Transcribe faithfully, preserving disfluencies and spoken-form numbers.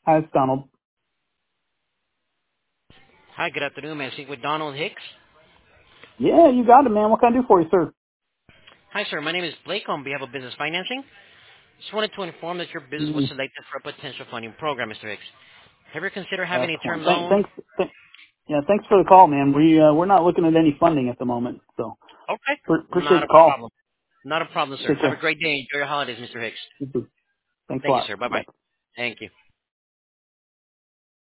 Hi, it's Donald. Hi, good afternoon. May I speak with Donald Hicks? Yeah, you got it, man. What can I do for you, sir? Hi, sir. My name is Blake on behalf of Business Financing. Just wanted to inform that your business was Mm, selected for a potential funding program, Mister Hicks. Have you considered having a excellent. term Thank, loan? thanks. Th- yeah, thanks for the call, man. We uh, we're not looking at any funding at the moment, so Okay. pre- appreciate Not the a call. problem. Not a problem, sir. Take Have a care. great day. Enjoy your holidays, Mister Hicks. You too. Thanks a Thank you, lot. sir. Bye. Bye-bye. Thank you.